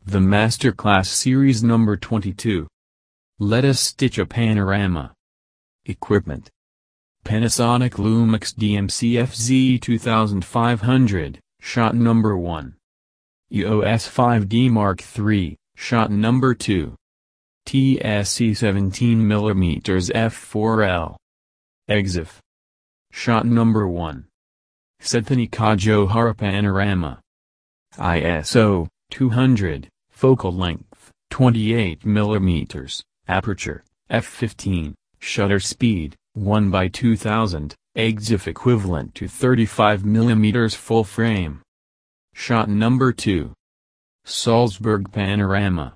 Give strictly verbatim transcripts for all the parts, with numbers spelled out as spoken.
The Masterclass Series number twenty-two. Let us stitch a panorama. Equipment: Panasonic Lumix D M C F Z twenty-five hundred, shot number one. E O S five D Mark three, shot number two. T S C seventeen millimeter f four L. EXIF. Shot number one. Sethini Kajohara Panorama. I S O two hundred, focal length twenty-eight millimeters, aperture f fifteen, shutter speed one by two thousand, EXIF equivalent to thirty-five millimeters full frame. Shot number two. Salzburg Panorama.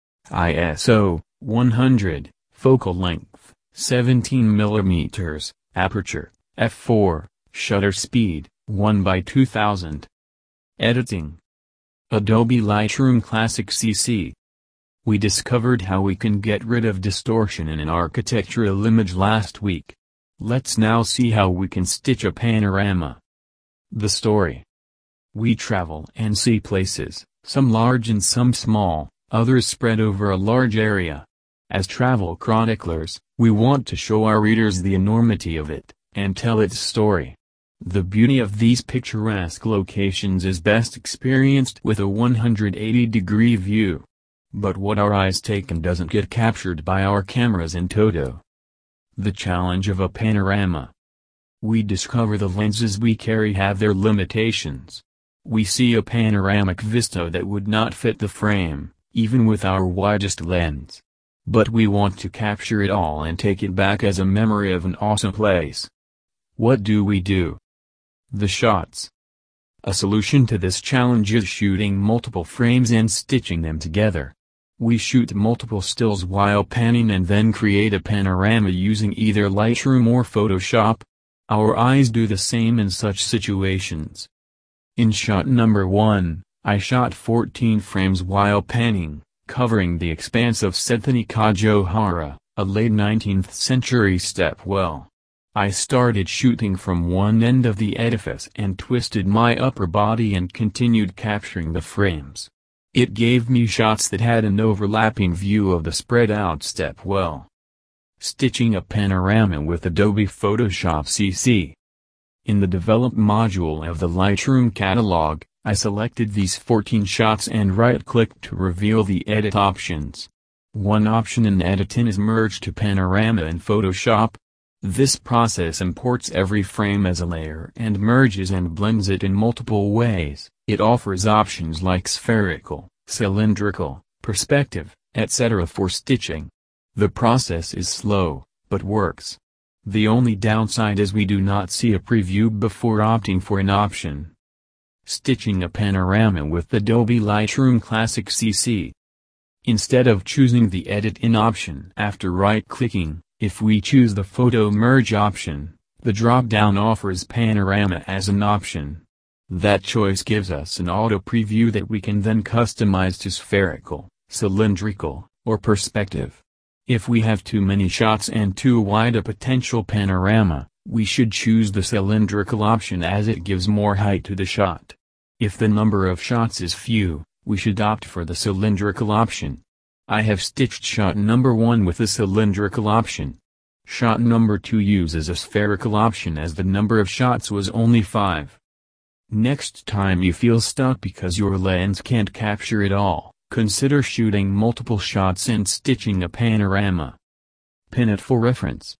I S O one hundred, focal length seventeen millimeters, aperture f four, shutter speed one by two thousand. Editing: Adobe Lightroom Classic C C. We discovered how we can get rid of distortion in an architectural image last week. Let's now see how we can stitch a panorama. The story. We travel and see places, some large and some small, others spread over a large area. As travel chroniclers, we want to show our readers the enormity of it, and tell its story. The beauty of these picturesque locations is best experienced with a one hundred eighty degree view. But what our eyes take in doesn't get captured by our cameras in toto. The challenge of a panorama. We discover the lenses we carry have their limitations. We see a panoramic vista that would not fit the frame, even with our widest lens. But we want to capture it all and take it back as a memory of an awesome place. What do we do? The shots. A solution to this challenge is shooting multiple frames and stitching them together. We shoot multiple stills while panning and then create a panorama using either Lightroom or Photoshop. Our eyes do the same in such situations. In shot number one, I shot fourteen frames while panning, covering the expanse of Sethini Kajohara, a late nineteenth century stepwell. I started shooting from one end of the edifice and twisted my upper body and continued capturing the frames. It gave me shots that had an overlapping view of the spread-out stepwell. Stitching a panorama with Adobe Photoshop C C. In the Develop module of the Lightroom catalog, I selected these fourteen shots and right-clicked to reveal the Edit options. One option in Editing is Merge to Panorama in Photoshop. This process imports every frame as a layer and merges and blends it in multiple ways. It offers options like spherical, cylindrical, perspective, et cetera for stitching. The process is slow, but works. The only downside is we do not see a preview before opting for an option. Stitching a panorama with Adobe Lightroom Classic C C. Instead of choosing the Edit in option after right-clicking, if we choose the Photo Merge option, the drop-down offers Panorama as an option. That choice gives us an auto preview that we can then customize to spherical, cylindrical, or perspective. If we have too many shots and too wide a potential panorama, we should choose the cylindrical option as it gives more height to the shot. If the number of shots is few, we should opt for the cylindrical option. I have stitched shot number one with the cylindrical option. Shot number two uses a spherical option as the number of shots was only five. Next time you feel stuck because your lens can't capture it all, consider shooting multiple shots and stitching a panorama. Pin it for reference.